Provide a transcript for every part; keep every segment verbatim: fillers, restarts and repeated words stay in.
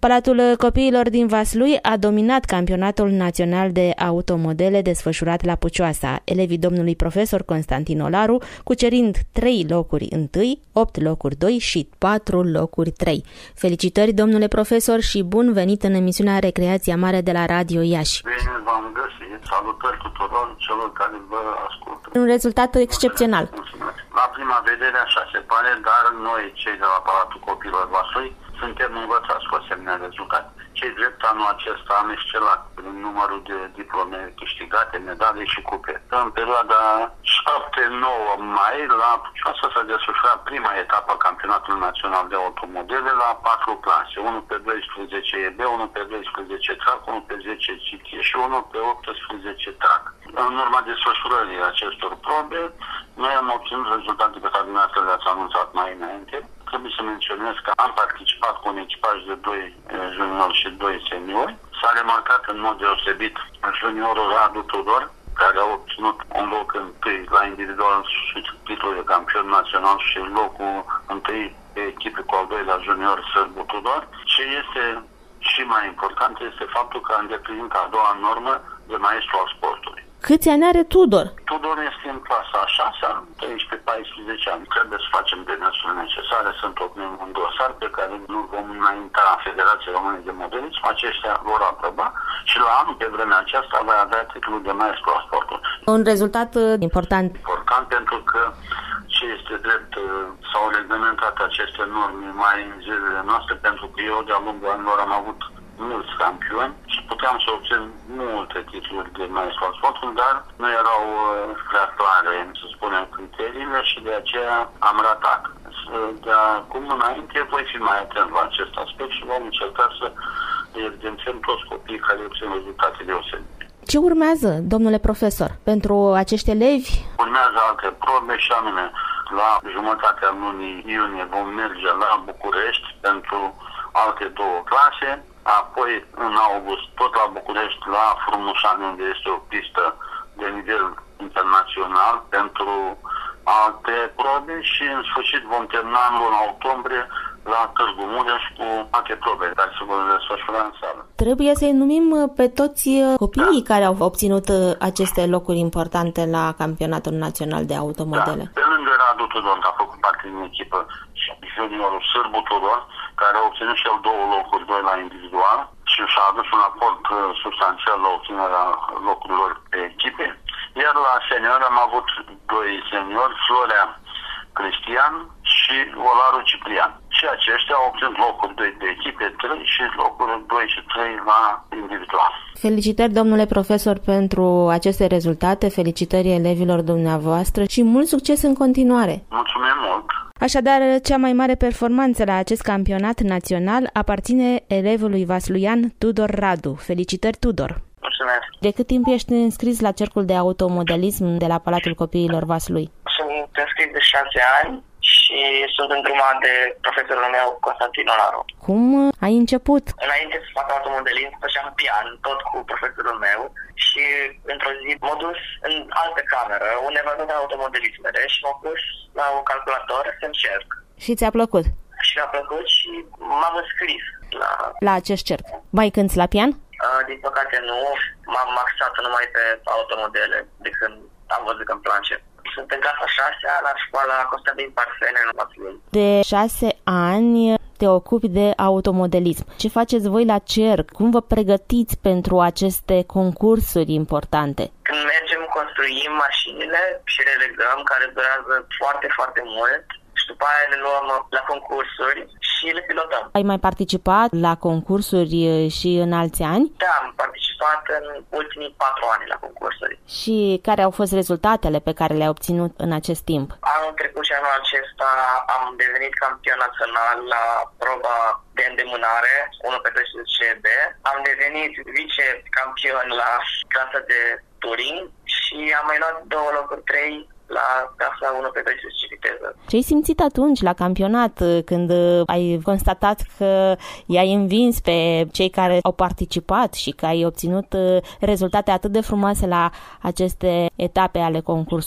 Palatul Copiilor din Vaslui a dominat campionatul național de automodele desfășurat la Pucioasa. Elevii domnului profesor Constantin Olaru, cucerind trei locuri întâi, opt locuri doi și patru locuri trei. Felicitări, domnule profesor, și bun venit în emisiunea Recreația Mare de la Radio Iași. Bine v-am găsit. Salutări tuturor celor care vă ascultă. Un rezultat excepțional. Mulțumesc. La prima vedere așa se pare, dar noi, cei de la Palatul Copiilor Vaslui, suntem învățați cu asemenea rezultate. Cei drept, anul acesta am excelat prin numărul de diplome câștigate, medale și cupe. În perioada șapte nouă mai, la Pucioasa s-a desfășurat prima etapă a Campionatului Național de Automodele la patru clase, unul pe doisprezece E B, unul pe doisprezece trac, unul pe zece G T și unul pe optsprezece trac. În urma desfășurării acestor probe, noi am obținut rezultate pe care dumneavoastră le-ați anunțat mai înainte. Trebuie să menționez că am participat cu un echipaj de doi juniori și doi seniori. S-a remarcat în mod deosebit juniorul Radu Tudor, care a obținut un loc întâi la individual și titlul de campion național și locul întâi pe echipe cu al doilea junior Sârbu Tudor. Ce este și mai important este faptul că a îndeplinit a doua normă de maestru al sportului. Câți ani are Tudor? Tudor este în clasa a șasea, treisprezece paisprezece ani. Trebuie să facem demersurile necesare, sunt un dosar pe care nu vom înainta în Federația Română de Modelism. Aceștia vor aproba și la anul, pe vremea aceasta, va avea titlul de maestru al sportului. Un rezultat important. Important pentru că ce este drept, s-au reglementat aceste norme mai în zilele noastre, pentru că eu de-a lungul anilor am avut mulți campioni și puteam să obțin multe titluri de maestru al sportului, dar nu erau prea clare, să spunem, criteriile și de aceea am ratat. De acum înainte voi fi mai atent la acest aspect și vom încerca să evidențiem toți copiii care obțin rezultate deosebite. Ce urmează, domnule profesor, pentru acești elevi? Urmează alte probe și anume la jumătatea lunii iunie vom merge la București pentru alte două clase. Apoi, în august, tot la București, la Frumușani, unde este o pistă de nivel internațional pentru alte probe și, în sfârșit, vom termina în luna octombrie la Târgu Mureș cu alte probe care se vor desfășura în sală. Trebuie să-i numim pe toți copiii da. care au obținut aceste locuri importante la Campionatul Național de Automodele. Da. Pe lângă Radu Tudor, a făcut parte din echipă, și juniorul Sârbu Tudor, care a obținut și el două locuri, doi la individual și și-a adus un aport substanțial la obținerea locurilor pe echipe. Iar la senior am avut doi seniori, Florea Cristian și Olaru Ciprian. Și aceștia au obținut locuri doi de echipe, trei și locuri doi și trei la individual. Felicitări, domnule profesor, pentru aceste rezultate, felicitări elevilor dumneavoastră și mult succes în continuare. Mulțumim mult! Așadar, cea mai mare performanță la acest campionat național aparține elevului vasluian Tudor Radu. Felicitări, Tudor! Mulțumesc! De cât timp ești înscris la cercul de automodelism de la Palatul Copiilor Vaslui? Sunt înscris de șase ani și sunt îndrumat de profesorul meu, Constantin Olaru. Cum ai început? Înainte să fac automodelism, făceam pian, tot cu profesorul meu și într-o zi m-am dus în altă cameră, unde văd toate automodelismele și m-am pus la un calculator să încerc. Și ți-a plăcut? Și mi-a plăcut și m-am înscris la... La acest cerc. Mai cânti la pian? Uh, din păcate nu, m-am axat numai pe automodele, de când am văzut că îmi place. Sunt în clasa șasea la școala Constantin Parfene în Vaslui. De șase ani te ocupi de automodelism. Ce faceți voi la cerc? Cum vă pregătiți pentru aceste concursuri importante? Când mergem, construim mașinile și le legăm, care durează foarte, foarte mult. Și după aia le luăm la concursuri și le pilotăm. Ai mai participat la concursuri și în alți ani? Da, am participat în ultimii patru ani la concursuri. Și care au fost rezultatele pe care le-ai obținut în acest timp? Anul trecut și anul acesta am devenit campion național la proba de îndemânare, unu pe doisprezece B. Am devenit vice-campion la clasa de touring și am mai luat două locuri, trei la clasa unu pe doisprezece viteză. Ce ai simțit atunci la campionat când ai constatat că i-ai învins pe cei care au participat și că ai obținut rezultate atât de frumoase la aceste etape ale concursului?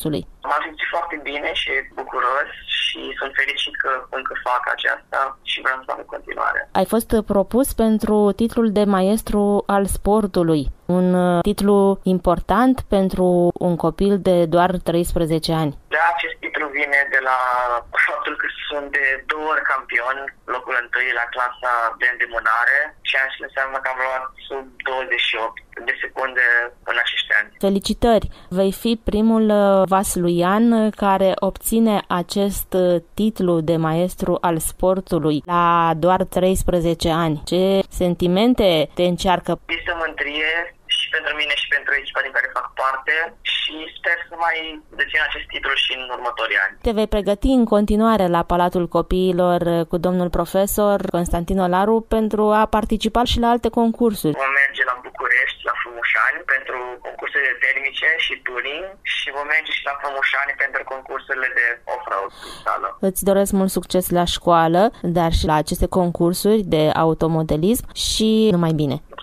M-am simțit foarte bine și bucuros și sunt fericit că încă fac aceasta și vreau să fac în continuare. Ai fost propus pentru titlul de maestru al sportului, un titlu important pentru un copil de doar treisprezece ani. Da, acest titlu vine de la faptul că sunt de două ori campion, locul întâi la clasa de îndemânare, ceea ce înseamnă că am luat sub douăzeci și opt de secunde în acești ani. Felicitări! Vei fi primul vasluian care obține acest titlu de maestru al sportului la doar treisprezece ani. Ce sentimente te încearcă? Este o mândrie și pentru mine și pentru echipa din care fac parte și sper să mai dețin acest titlu și în următorii ani. Te vei pregăti în continuare la Palatul Copiilor cu domnul profesor Constantin Olaru pentru a participa și la alte concursuri. Vom merge la București, la Frumușani, pentru concursurile termice și touring și vom merge și la Frumușani pentru concursurile de off-road în sală. Îți doresc mult succes la școală, dar și la aceste concursuri de automodelism și numai bine!